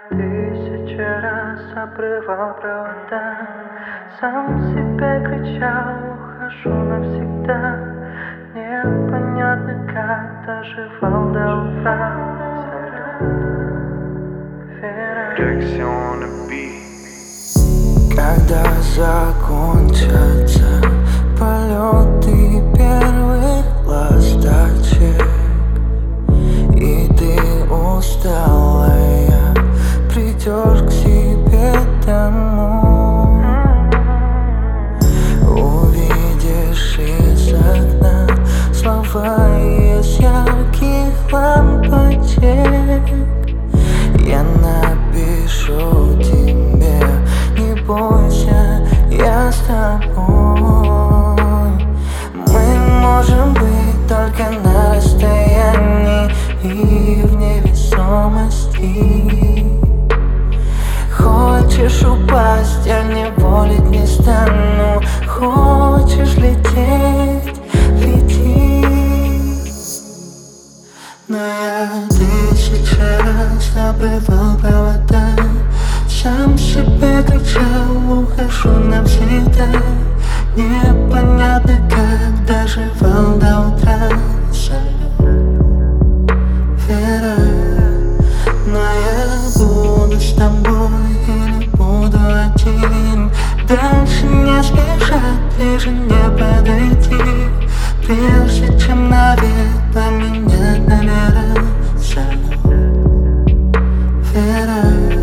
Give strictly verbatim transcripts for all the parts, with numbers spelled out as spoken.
тысячи раз обрывал провода, сам себе кричал: ухожу навсегда. Непонятно, как доживал до утра. Реакцион би. Когда закончатся полеты первых ласточек, и ты усталая придешь к себе домой, увидишь из окна слова из ярких лампочек. Я напишу тебе: не бойся, я с тобой. Мы можем быть только на расстоянии и в невесомости. Хочешь упасть, я не волить не стану. Хочешь лететь, лети. Но я тысячи раз обрывал провода, сам себе кричал: ухожу навсегда. Непонятно, как доживал до утра. Вера, но я буду с тобой или буду один. Дальше не спешат, ближе не подойти, прежде чем навек поменять номера. Вера,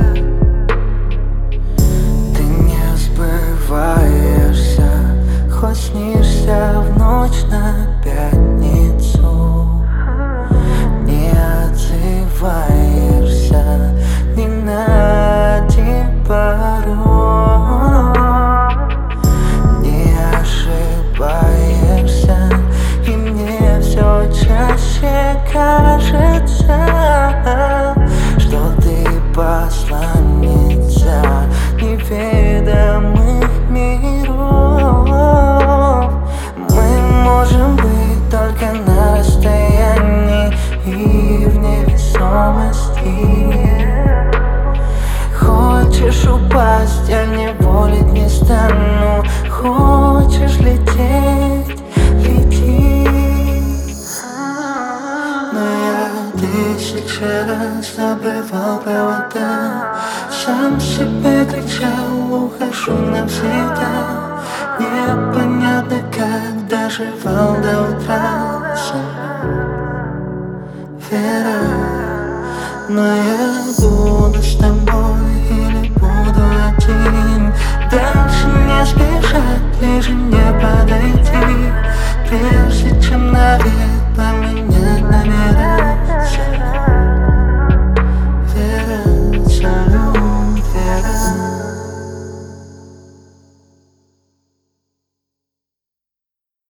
ты не сбываешься, хоть снишься в ночь на пятницу. Не отзываешься ни на один пароль. Не ошибаешься, и мне все чаще кажется, что ты посланница неведомых миров. Мы можем быть только на расстоянии и в невесомости. Хочешь упасть, я не волить не стану. Хочешь лететь, лети. Но я тысячи раз обрывал провода, сам себе кричал: ухожу навсегда. Непонятно, как доживал до утра. Вера, но я буду